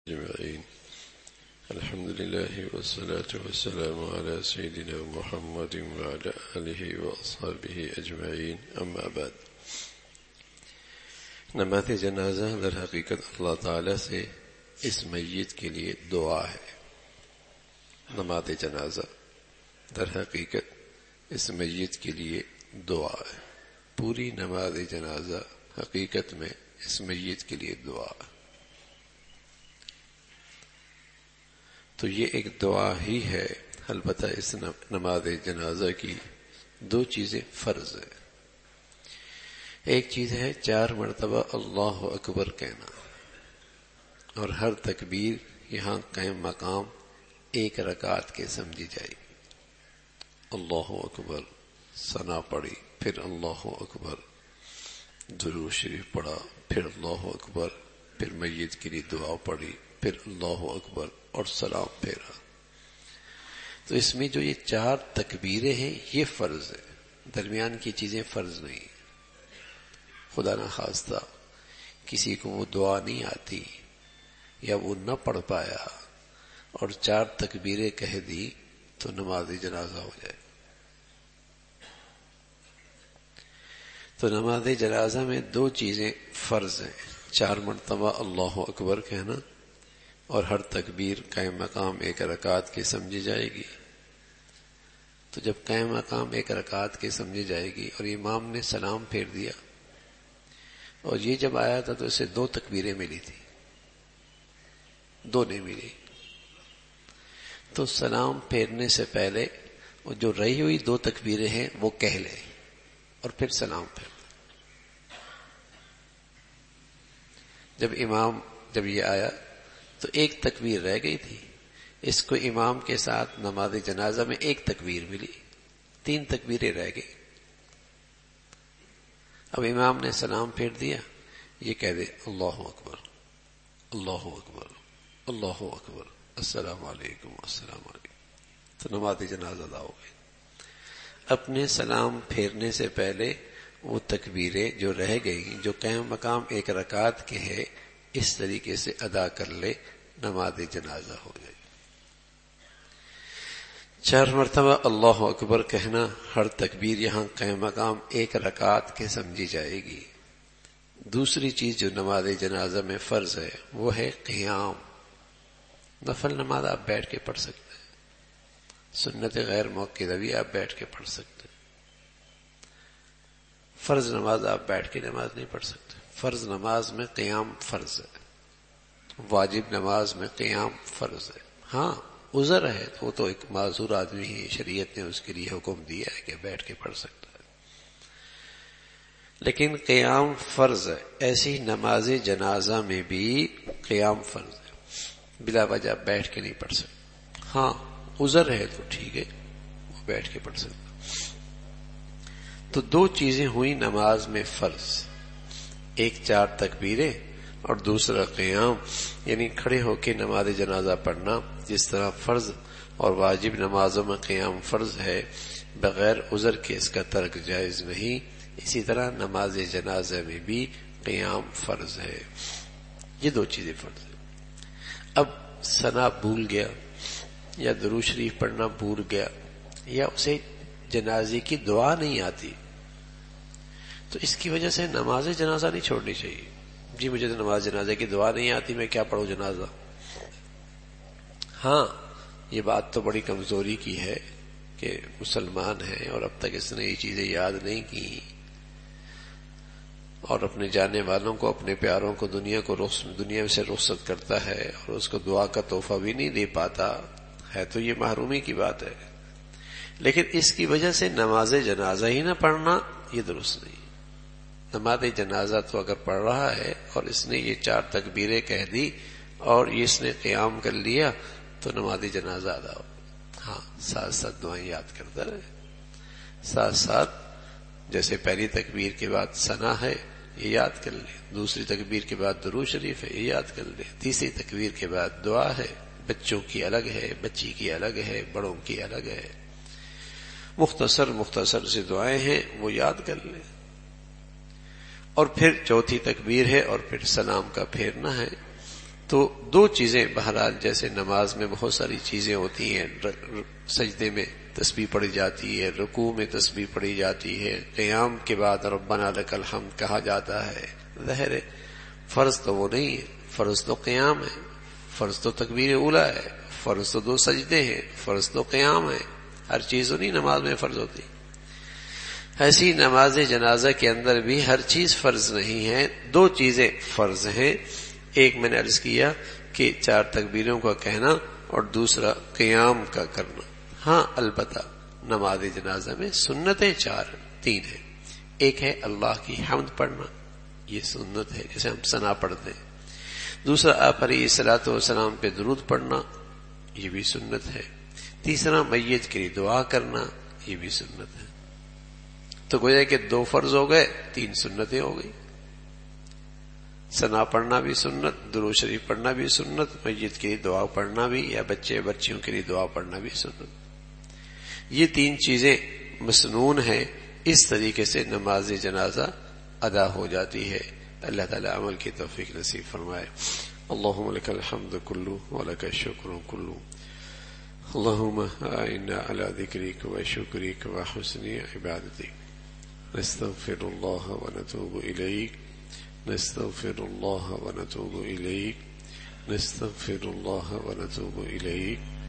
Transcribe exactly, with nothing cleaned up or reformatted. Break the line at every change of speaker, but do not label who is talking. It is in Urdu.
أجمعين. الحمد لله والصلاة والسلام على سيدنا محمد وعلى آله وأصحابه أجمعين. أما بعد، نماز جنازہ در حقیقت اللہ تعالی سے اس میت کے لیے دعا ہے. نماز جنازہ در حقیقت اس میت کے لیے دعا ہے. پوری نماز جنازہ حقیقت میں اس میت کے لیے دعا ہے. تو یہ ایک دعا ہی ہے. البتہ اس نماز جنازہ کی دو چیزیں فرض ہیں. ایک چیز ہے چار مرتبہ اللہ اکبر کہنا، اور ہر تکبیر یہاں قائم مقام ایک رکعت کے سمجھی جائے گی. اللہ اکبر ثنا پڑھی، پھر اللہ اکبر، درود شریف پڑھا، پھر اللہ اکبر، پھر میت کے لیے دعا پڑھی، پھر اللہ اکبر اور سلام پھیرا. تو اس میں جو یہ چار تکبیریں ہیں یہ فرض ہے، درمیان کی چیزیں فرض نہیں. خدا نہ خواستہ کسی کو وہ دعا نہیں آتی یا وہ نہ پڑھ پایا اور چار تکبیریں کہہ دی تو نماز جنازہ ہو جائے. تو نماز جنازہ میں دو چیزیں فرض ہیں. چار مرتبہ اللہ اکبر کہنا اور ہر تکبیر قائم مقام ایک رکعت کی سمجھی جائے گی. تو جب قائم مقام ایک رکعت کی سمجھی جائے گی اور امام نے سلام پھیر دیا، اور یہ جب آیا تھا تو اسے دو تکبیریں ملی تھی، دو نہیں ملی. تو سلام پھیرنے سے پہلے وہ جو رہی ہوئی دو تکبیریں ہیں وہ کہہ لے اور پھر سلام پھیر. جب امام جب یہ آیا تو ایک تکبیر رہ گئی تھی، اس کو امام کے ساتھ نماز جنازہ میں ایک تکبیر ملی، تین تکبیریں رہ گئی. اب امام نے سلام پھیر دیا، یہ کہہ دے اللہ اکبر، اللہ اکبر، اللہ اکبر، السلام علیکم، السلام علیکم. تو نماز جنازہ ادا ہو گئی. اپنے سلام پھیرنے سے پہلے وہ تکبیریں جو رہ گئی، جو قائم مقام ایک رکعت کے ہے، اس طریقے سے ادا کر لے، نماز جنازہ ہو جائے. چار مرتبہ اللہ اکبر کہنا، ہر تکبیر یہاں قائم مقام ایک رکعت کے سمجھی جائے گی. دوسری چیز جو نماز جنازہ میں فرض ہے وہ ہے قیام. نفل نماز آپ بیٹھ کے پڑھ سکتے ہیں، سنت غیر موقعہ بھی آپ بیٹھ کے پڑھ سکتے ہیں. فرض نماز آپ بیٹھ کے نماز نہیں پڑھ سکتے. فرض نماز میں قیام فرض ہے، واجب نماز میں قیام فرض ہے. ہاں عذر ہے تو وہ تو ایک معذور آدمی ہی، شریعت نے اس کے لیے حکم دیا ہے کہ بیٹھ کے پڑھ سکتا ہے، لیکن قیام فرض ہے. ایسی نماز جنازہ میں بھی قیام فرض ہے، بلا وجہ بیٹھ کے نہیں پڑھ سکتا. ہاں عذر ہے تو ٹھیک ہے، وہ بیٹھ کے پڑھ سکتا. تو دو چیزیں ہوئی نماز میں فرض، ایک چار تکبیریں اور دوسرا قیام، یعنی کھڑے ہو کے نماز جنازہ پڑھنا. جس طرح فرض اور واجب نمازوں میں قیام فرض ہے، بغیر عذر کے اس کا ترک جائز نہیں، اسی طرح نماز جنازہ میں بھی قیام فرض ہے. یہ دو چیزیں فرض ہیں. اب ثنا بھول گیا یا درود شریف پڑھنا بھول گیا یا اسے جنازے کی دعا نہیں آتی، تو اس کی وجہ سے نماز جنازہ نہیں چھوڑنی چاہیے. جی مجھے تو نماز جنازے کی دعا نہیں آتی، میں کیا پڑھوں جنازہ. ہاں یہ بات تو بڑی کمزوری کی ہے کہ مسلمان ہے اور اب تک اس نے یہ چیزیں یاد نہیں کی، اور اپنے جانے والوں کو، اپنے پیاروں کو دنیا کو دنیا سے رخصت کرتا ہے اور اس کو دعا کا تحفہ بھی نہیں دے پاتا ہے. تو یہ محرومی کی بات ہے، لیکن اس کی وجہ سے نماز جنازہ ہی نہ پڑھنا یہ درست نہیں. نماز جنازہ تو اگر پڑھ رہا ہے اور اس نے یہ چار تکبیریں کہہ دی اور اس نے قیام کر لیا تو نماز جنازہ ادا ہو. ہاں ساتھ ساتھ دعائیں یاد کرتا رہے، ساتھ ساتھ جیسے پہلی تکبیر کے بعد ثنا ہے یہ یاد کر لے، دوسری تکبیر کے بعد درود شریف ہے یہ یاد کر لے، تیسری تکبیر کے بعد دعا ہے. بچوں کی الگ ہے، بچی کی الگ ہے، بڑوں کی الگ ہے. مختصر مختصر سے دعائیں ہیں وہ یاد کر لیں. اور پھر چوتھی تکبیر ہے اور پھر سلام کا پھیرنا ہے. تو دو چیزیں بہرحال، جیسے نماز میں بہت ساری چیزیں ہوتی ہیں، سجدے میں تسبیح پڑھی جاتی ہے، رکوع میں تسبیح پڑھی جاتی ہے، قیام کے بعد ربنا لک الحمد کہا جاتا ہے. ظاہر ہے فرض تو وہ نہیں ہے، فرض تو قیام ہے، فرض تو تکبیر اولیٰ ہے، فرض تو دو سجدے ہیں، فرض تو قیام ہے. ہر چیز تو نہیں نماز میں فرض ہوتی. ایسی نماز جنازہ کے اندر بھی ہر چیز فرض نہیں ہے، دو چیزیں فرض ہیں. ایک میں نے عرض کیا کہ چار تکبیروں کا کہنا اور دوسرا قیام کا کرنا. ہاں البتہ نماز جنازہ میں سنتیں چار تین ہیں. ایک ہے اللہ کی حمد پڑھنا، یہ سنت ہے جیسے ہم ثنا پڑھتے ہیں. دوسرا آپ علیہ الصلوۃ والسلام پہ درود پڑھنا، یہ بھی سنت ہے. تیسرا میت کے لیے دعا کرنا، یہ بھی سنت ہے. تو گویا کہ دو فرض ہو گئے، تین سنتیں ہو گئی. ثنا پڑھنا بھی سنت، درود شریف پڑھنا بھی سنت، میت کے لیے دعا پڑھنا بھی، یا بچے بچیوں کے لیے دعا پڑھنا بھی سنت. یہ تین چیزیں مسنون ہیں. اس طریقے سے نماز جنازہ ادا ہو جاتی ہے. اللہ تعالی عمل کی توفیق نصیب فرمائے. اللہم لک الحمد کلو ولک الشکر کلو. اللہم اعنا علی ذکرک و شکرک و حسن عبادتک. نستغفر اللہ و نتوب الیک نستغفر اللہ و نتوب الیک نستغفر اللہ و نتوب الیک